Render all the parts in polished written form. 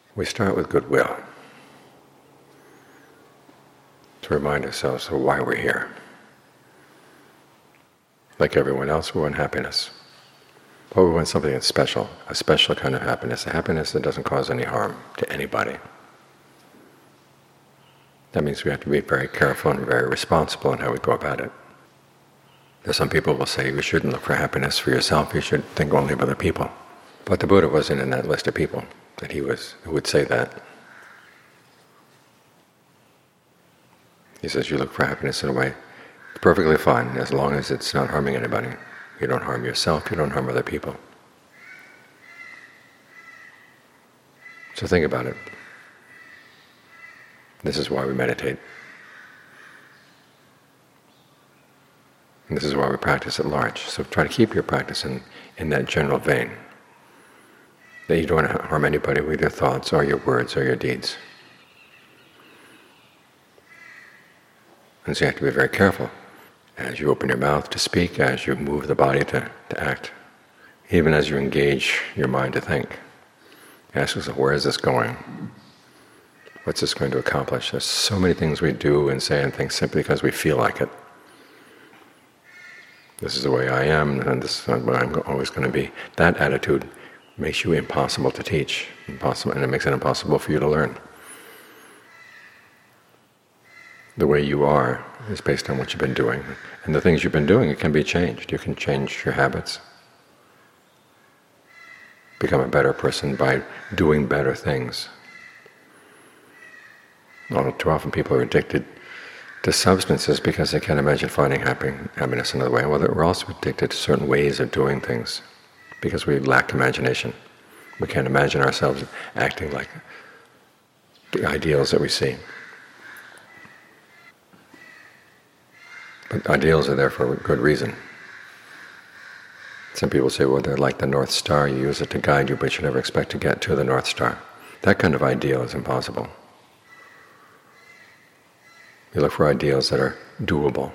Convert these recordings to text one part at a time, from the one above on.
We start with goodwill to remind ourselves of why we're here. Like everyone else, we want happiness. But we want something that's special, a special kind of happiness, a happiness that doesn't cause any harm to anybody. That means we have to be very careful and very responsible in how we go about it. There's some people will say you shouldn't look for happiness for yourself, you should think only of other people. But the Buddha wasn't in that list of people that who would say that. He says you look for happiness in a way, it's perfectly fine as long as it's not harming anybody. You don't harm yourself, you don't harm other people. So think about it. This is why we meditate. And this is why we practice at large. So try to keep your practice in that general vein, that you don't want to harm anybody with your thoughts or your words or your deeds. And so you have to be very careful as you open your mouth to speak, as you move the body to act, even as you engage your mind to think. Ask yourself, where is this going? What's this going to accomplish? There's so many things we do and say and think simply because we feel like it. This is the way I am, and this is what I'm always going to be. That attitude makes you impossible to teach, impossible, and it makes it impossible for you to learn. The way you are is based on what you've been doing. And the things you've been doing, it can be changed. You can change your habits. Become a better person by doing better things. All too often people are addicted to substances because they can't imagine finding happiness another way. Well, we're also addicted to certain ways of doing things because we lack imagination. We can't imagine ourselves acting like the ideals that we see. But ideals are there for a good reason. Some people say, well, they're like the North Star. You use it to guide you, but you never expect to get to the North Star. That kind of ideal is impossible. You look for ideals that are doable.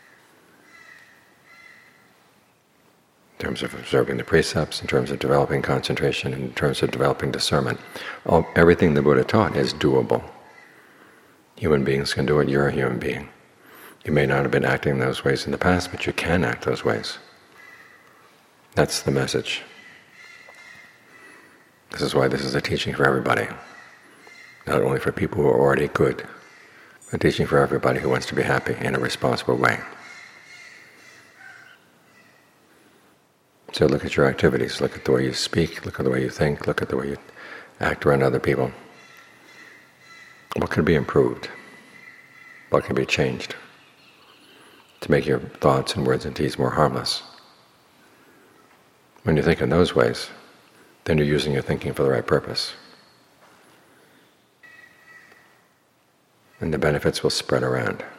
In terms of observing the precepts, in terms of developing concentration, in terms of developing discernment. Everything the Buddha taught is doable. Human beings can do it. You're a human being. You may not have been acting those ways in the past, but you can act those ways. That's the message. This is why this is a teaching for everybody, not only for people who are already good, a teaching for everybody who wants to be happy in a responsible way. So look at your activities, look at the way you speak, look at the way you think, look at the way you act around other people. What can be improved? What can be changed to make your thoughts and words and deeds more harmless? When you think in those ways, then you're using your thinking for the right purpose. And the benefits will spread around.